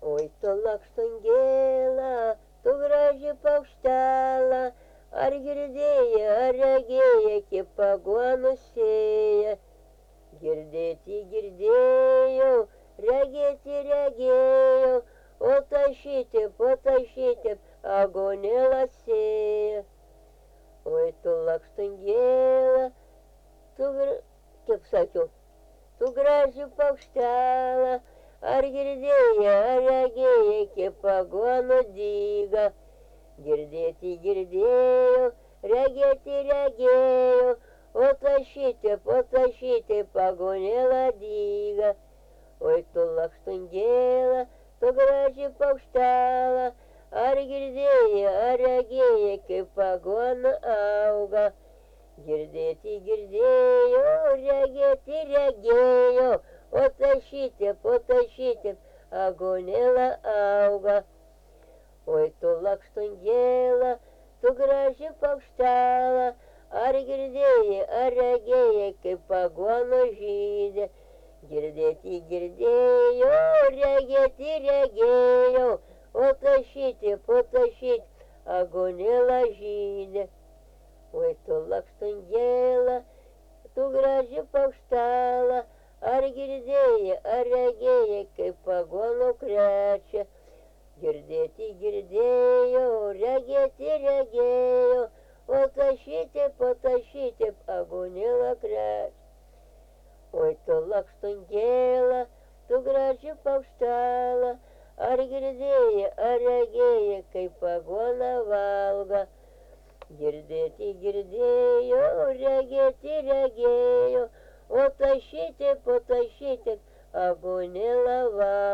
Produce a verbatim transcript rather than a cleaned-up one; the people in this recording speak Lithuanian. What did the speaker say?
Oi, tu lakštungėla, tu graži paukštelė, ar girdėjai, ar regėjai, kaip paguonų sėja? Girdėti girdėjau, regėti regėjau, o tašyti, patašyti, agonėlą sėja. Oi, tu lakštungėla, tu, kaip sakiau, tu graži paukštelė, ar girdėjai, ar regėjai, kaip paguonų dyga? Girdėti girdėjau, regėti regėjau, o tašyti, patašyti, pagonėlą dyga. Oi, tu lakštungėla, tu graži paukštelė, ar girdėjai, ar regėjai, kaip paguona auga? Girdėti girdėjau, regėti regėjau, o tašyti, patašyti, agonėlą auga. Oi, tu lakštungėla, tu graži paukštelė, ar girdėjai, ar regėjai, kaip paguono žydė? Girdėti girdėjau, regėti regėjau, o tašyti, patašyti, agonėlą žydė. Oi, tu lakštungėla, tu graži paukštelė, ar girdėjai, ar regėjai, kaip paguono krečia? Girdėti girdėjau, regėti regėjau, o tašyti, patašyti, agonėlą krečia. Oi, tu lakštungėla, tu graži paukštelė, ar girdėjai, ar regėjai, kaip paguona valga? Girdėti girdėjau, regėti regėjau, o tašyti, patašyti, agonėlą valga.